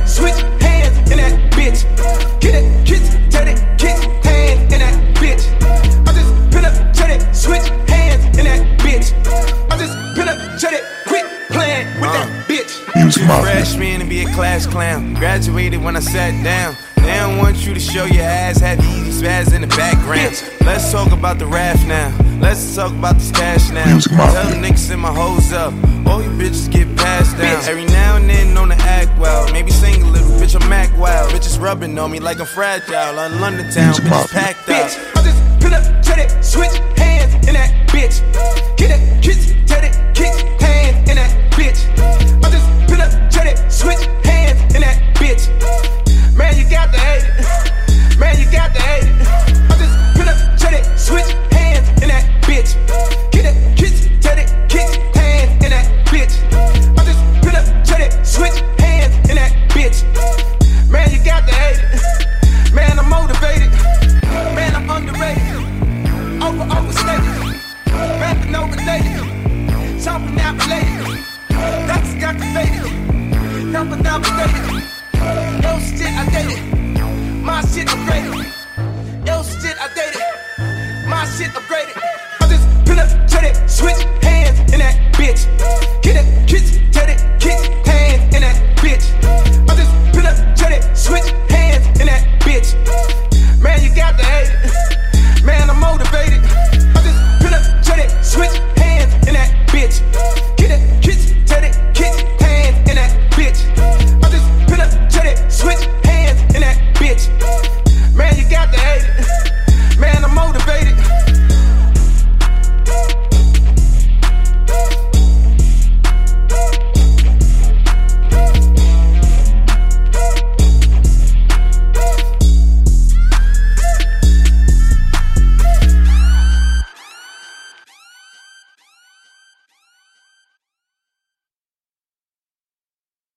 switch hands in that bitch. Get it, kiss, tell it, kick hands in that bitch. I just penetrated, switch hands in that bitch. I just penetrated, quit playing with that bitch. You freshman and be a class clown. Graduated when I sat down. They don't want you to show your ass. Had the easy spaz in the background. Let's talk about the raft now. Let's talk about this cash now. Tell them niggas send my hoes up. All you bitches get passed down. Every now and then known to act well. Maybe sing a little, bitch, I'm act wild. Bitches rubbing on me like I'm fragile. On London town, bitches packed up. I just penetrated, switch hands in that bitch. Get it, kiss, tell it, kick hands in that bitch. I just penetrated, switch hands in that bitch. Man, you got to hate it. Man, you got to hate it. I just penetrated, switch hands in that bitch. Get it, kiss, tell it, kick hands in that bitch. I just penetrated, switch hands in that bitch. Man, you got to hate it. Man, I'm motivated. Man, I'm underrated. Overstated. Rapping overrated. Something out related. That's got the faded. Nothing out related. Yo shit, I dated. My shit upgraded. Yo shit, I dated. My shit upgraded. I just penetrated, switch hands in that bitch. Get it, kiss, tell it, kick hands in that